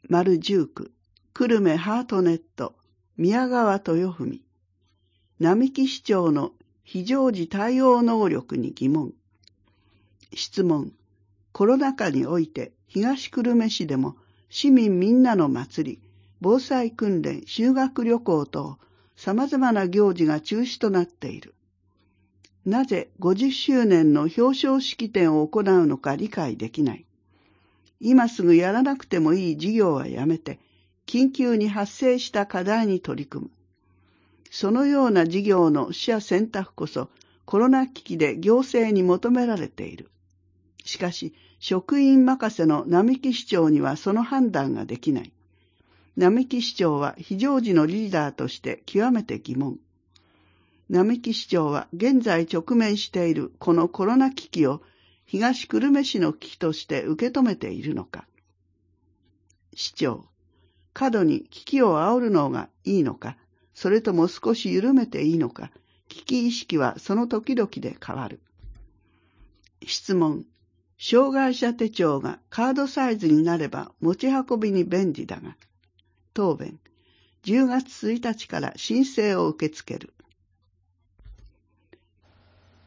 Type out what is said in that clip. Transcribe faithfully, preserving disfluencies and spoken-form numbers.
丸十九、久留米ハートネット、宮川豊文。並木市長の非常時対応能力に疑問。質問。コロナ禍において東久留米市でも市民みんなの祭り、防災訓練、修学旅行等、様々な行事が中止となっている。なぜごじゅっしゅうねんの表彰式典を行うのか理解できない。今すぐやらなくてもいい事業はやめて、緊急に発生した課題に取り組む。そのような事業の取捨選択こそコロナ危機で行政に求められている。しかし、職員任せの並木市長にはその判断ができない。並木市長は非常時のリーダーとして極めて疑問。並木市長は現在直面しているこのコロナ危機を東久留米市の危機として受け止めているのか。市長、過度に危機を煽るのがいいのか、それとも少し緩めていいのか、危機意識はその時々で変わる。質問。障害者手帳がカードサイズになれば持ち運びに便利だが。答弁。じゅうがつついたちから申請を受け付ける。